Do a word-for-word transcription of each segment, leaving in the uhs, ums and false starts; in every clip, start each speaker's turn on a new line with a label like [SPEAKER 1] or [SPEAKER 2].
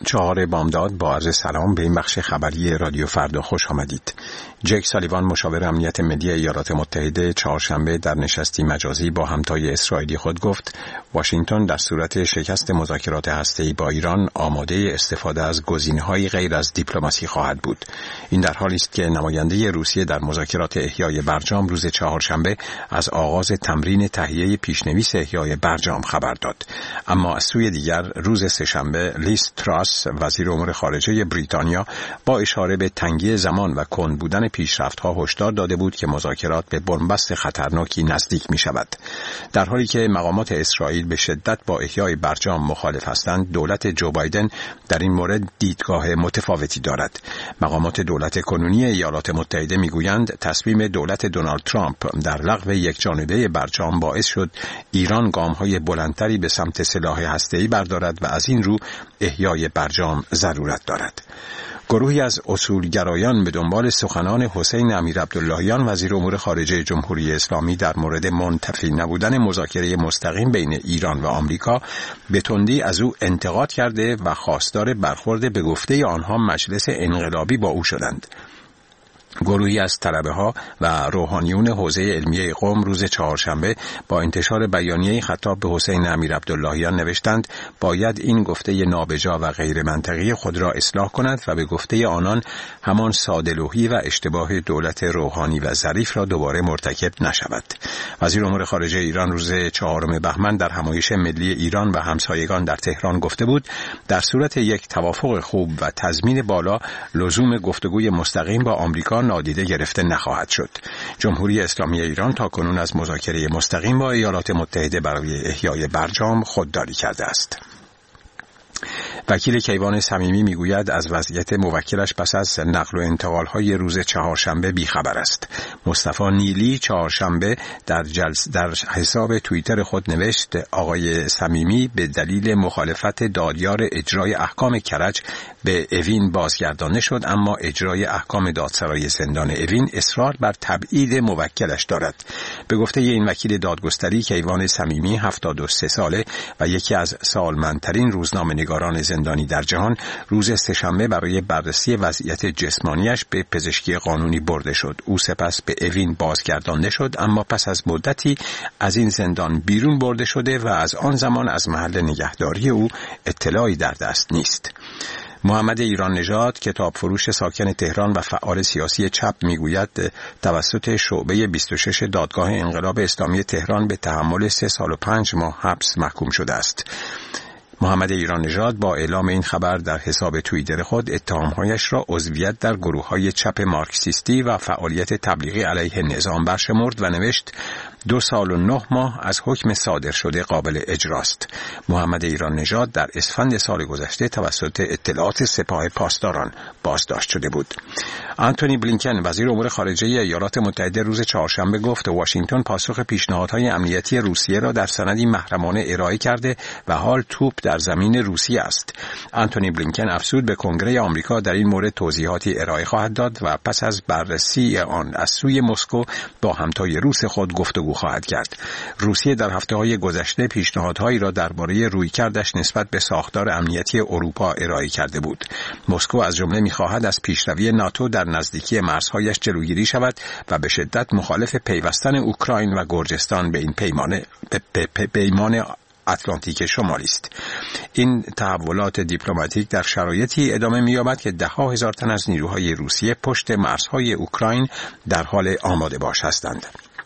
[SPEAKER 1] چهار بامداد با عرض سلام به این بخش خبری رادیو فردا خوش آمدید. جک سالیوان مشاور امنیت ملی ایالات متحده چهارشنبه در نشستی مجازی با همتای اسرائیلی خود گفت واشنگتن در صورت شکست مذاکرات هسته‌ای با ایران آماده استفاده از گزینه‌های غیر از دیپلماسی خواهد بود. این در حالی است که نماینده روسیه در مذاکرات احیای برجام روز چهارشنبه از آغاز تمرین تهیه پیشنویس احیای برجام خبر داد. اما از سوی دیگر روز سه‌شنبه لیز تراس وزیر امور خارجه بریتانیا با اشاره به تنگی زمان و کند بودن پیشرفت‌ها هشدار داده بود که مذاکرات به بنبست خطرناکی نزدیک می‌شود. در حالی که مقامات اسرائیل به شدت با احیای برجام مخالف هستند، دولت جو بایدن در این مورد دیدگاه متفاوتی دارد. مقامات دولت کنونی ایالات متحده می‌گویند تصمیم دولت دونالد ترامپ در لغو یکجانبه برجام باعث شد ایران گام‌های بلندتری به سمت سلاح هسته‌ای بردارد و از این رو احیای برجام ضرورت دارد. گروهی از اصولگرایان به دنبال سخنان حسین امیرعبداللهیان وزیر امور خارجه جمهوری اسلامی در مورد منتفی نبودن مذاکره مستقیم بین ایران و آمریکا به تندی از او انتقاد کرده و خواستار برخورد به گفته آنها مجلس انقلابی با او شدند. گروهی از طلبه‌ها و روحانیون حوزه علمیه قم روز چهارشنبه با انتشار بیانیه‌ای خطاب به حسین امیرعبداللهیان نوشتند باید این گفته نابجا و غیر منطقی خود را اصلاح کند و به گفته آنان همان ساده‌لوحی و اشتباه دولت روحانی و ظریف را دوباره مرتکب نشود. وزیر امور خارجه ایران روز چهارم بهمن در همایش ملی ایران و همسایگان در تهران گفته بود در صورت یک توافق خوب و تضمین بالا لزوم گفتگوی مستقیم با آمریکا نادیده گرفته نخواهد شد. جمهوری اسلامی ایران تاکنون از مذاکره مستقیم با ایالات متحده برای احیای برجام خودداری کرده است. وکیل کیوان صمیمی میگوید از وضعیت موکلش پس از نقل و انتقال‌های روز چهارشنبه بیخبر است. مصطفی نیلی چهارشنبه در جلس در حساب توییتر خود نوشت آقای صمیمی به دلیل مخالفت دادیار اجرای احکام کرج به اوین بازگردانده شد، اما اجرای احکام دادسرای زندان اوین اصرار بر تبعید موکلش دارد. به گفته این وکیل دادگستری کیوان صمیمی هفتاد و سه ساله و یکی از سالمندترین روزنامه‌نگاران زندانی در جهان روز سه‌شنبه برای بررسی وضعیت جسمانیش به پزشکی قانونی برده شد. او سپس به اوین بازگردانده شد، اما پس از مدتی از این زندان بیرون برده شده و از آن زمان از محل نگهداری او اطلاعی در دست نیست. محمد ایران نژاد کتاب فروش ساکن تهران و فعال سیاسی چپ میگوید توسط شعبه بیست و شش دادگاه انقلاب اسلامی تهران به تحمل سه سال و پنج ماه حبس محکوم شده است. محمد ایران نژاد با اعلام این خبر در حساب توییتر خود اتهامهایش را عضویت در گروه‌های چپ مارکسیستی و فعالیت تبلیغی علیه نظام برشمرد و نوشت دو سال و نه ماه از حکم صادر شده قابل اجراست. محمد ایران نژاد در اسفند سال گذشته توسط اطلاعات سپاه پاسداران بازداشت شده بود. آنتونی بلینکن وزیر امور خارجه ایالات متحده روز چهارشنبه گفت واشنگتن پاسخ پیشنهادهای امنیتی روسیه را در سندی محرمانه ارائه کرده و حال توپ در زمین روسیه است. آنتونی بلینکن افزود به کنگره آمریکا در این مورد توضیحاتی ارائه خواهد داد و پس از بررسی آن از سوی مسکو با همتای روس خود گفتگو خواهد کرد. روسیه در هفته‌های گذشته پیشنهادهایی را درباره رویکردش نسبت به ساختار امنیتی اروپا ارائه کرده بود. مسکو از جمله می‌خواهد از پیشروی ناتو در نزدیکی مرزهایش جلوگیری شود و به شدت مخالف پیوستن اوکراین و گرجستان به این پیمان پیمان اتلانتیک شمالی است. این تحولات دیپلماتیک در شرایطی ادامه می‌یابد که ده‌ها هزار تن از نیروهای روسیه پشت مرزهای اوکراین در حال آماده باش هستند.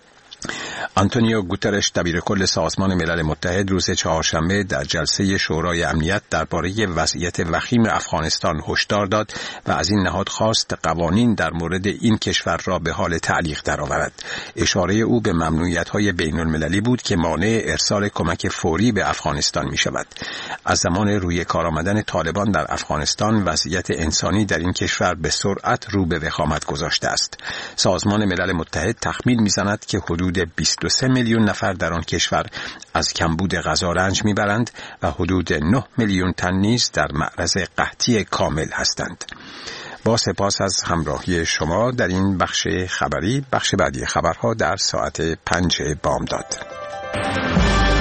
[SPEAKER 1] آنتونیو گوترش دبیر کل سازمان ملل متحد روز چهارشنبه در جلسه شورای امنیت درباره وضعیت وخیم افغانستان هشدار داد و از این نهاد خواست قوانین در مورد این کشور را به حال تعلیق درآورد. اشاره او به ممنوعیت‌های بین‌المللی بود که مانع ارسال کمک فوری به افغانستان می‌شود. از زمان روی کار آمدن طالبان در افغانستان وضعیت انسانی در این کشور به سرعت رو به وخامت گذاشته است. سازمان ملل متحد تخمین می‌زند که حدود بیست و سه میلیون نفر در آن کشور از کمبود غذا رنج میبرند و حدود نه میلیون تن نیز در معرض قحطی کامل هستند. با سپاس از همراهی شما در این بخش خبری. بخش بعدی خبرها در ساعت پنج بامداد.